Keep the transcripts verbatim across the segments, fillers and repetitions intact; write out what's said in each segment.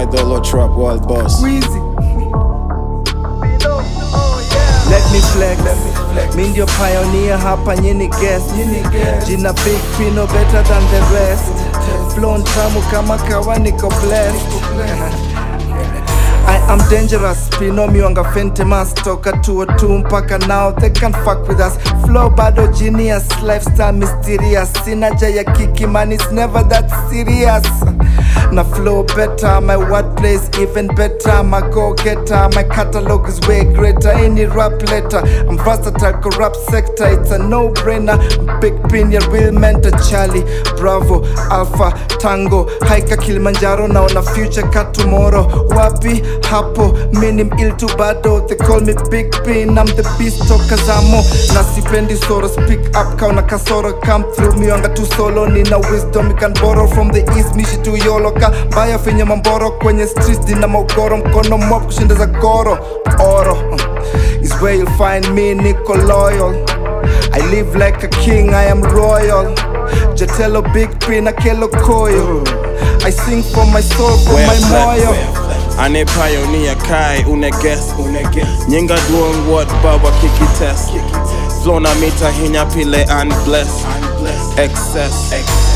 five dollar trap world boss. Weezy. Let me flex, mi ndio pioneer hapa nyini guest. Jina Big Pino better than the rest. Flow tamu kama kawa niko blessed. I am dangerous, Pino miwanga famous. Toka two oh two mpaka now, they can't fuck with us. Flow bado genius, lifestyle mysterious. Sina jaya kiki man, it's never that serious. Na flow better, my wordplay is even better. My go-getter, my catalog is way greater. Any rap letter, I'm versatile, corrupt sector. It's a no-brainer. Big Pin, your real mentor. Charlie, Bravo, Alpha, Tango, Haika Kilimanjaro. Now na future ka tomorrow. Wapi, hapo, minim il tu bado. They call me Big Pin, I'm the beast toka zamo. Na sipendi soro, speak up, kauna kasoro. Come through, miwanga tu solo. Nina wisdom, you can borrow from the east. Mishi tu yolo. Baya finye mamboro kwenye streets dina maugoro. Mkono mob kushinda za goro. Oro is where you'll find me, niko loyal. I live like a king, I am royal. Jatelo Big Pin, Akelo Koyo. I sing for my soul, for my moyo. Ane pioneer kai une guess. Nyinga doing what baba kiki test. Flow na mita hinya pile and bless. Excess.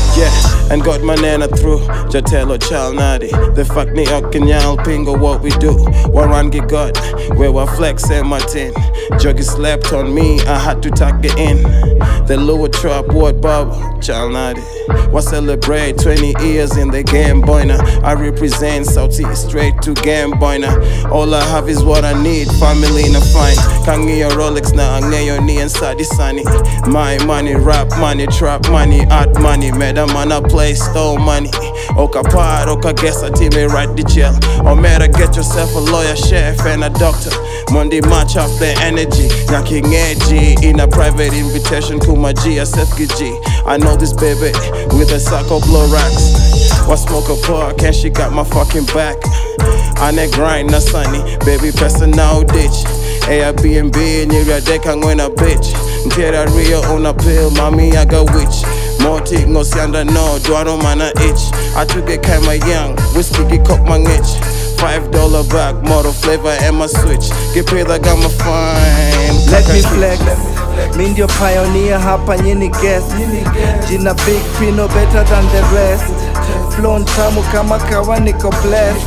Yeah, and got my nana through. Jatelo Chalnadi. The fuck ni Okinyal Pingo what we do. Warangi God, where we flex and Martin. Juggy slept on me, I had to tuck it in. The lower trap word Bob Chalnadi. We celebrate twenty years in the game, boy. Now I represent Southeast straight to game, boy. Now all I have is what I need. Family na fine. Kangi your Rolex na angeyo ni inside sunny. My money, rap money, trap money, art money. Madam man I play stole money. Oka part, oka guess I team me right the jail. Or matter get yourself a lawyer, chef and a doctor. Monday match up the energy. Knocking edgy in a private invitation to my G S F K G. I know this baby with a sack of blow racks. What smoke a park and she got my fucking back. On a grind na sunny, baby person now ditch. Airbnb near your deck and when a bitch. Tera Rio on a pill, mommy I got witch. More tick no sianda no, do I don't man a itch. I took it kinda young, whiskey get cock my itch. Five dollar back, model flavor and my switch. Get paid I got my fine. Let me flex, mi ndio pioneer hapa nyini guest. Jina Big Pino better than the rest. Flow tamu kama kawa niko blessed.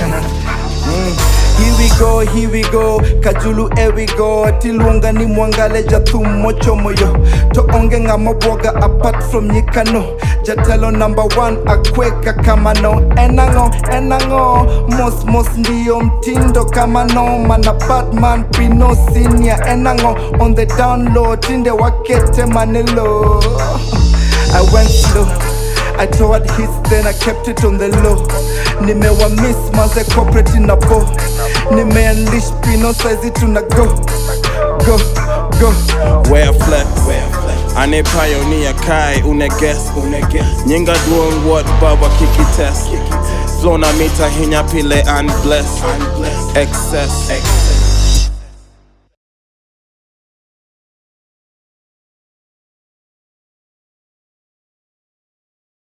mm. Here we go, here we go, Kajulu here we go. Tilunga ni mwangale jatu mocho moyo. To onge nga mabwaga apart from nyikano. Jatelo number one akweka kama no. Enango, enango, mos mos ndiyo mtindo kama no. Mana Batman Pino senior. Enango on the download, tinde wakete manelo. I went slow, I toward hits, then I kept it on the low. Nimewa miss maze corporate in a bo. Nime unleash Pino size tuna go. Go, go. Where flex, ane pioneer kai une guess. Nyinga doing what baba kiki test. Flow na mita hinya pile and bless. Excess.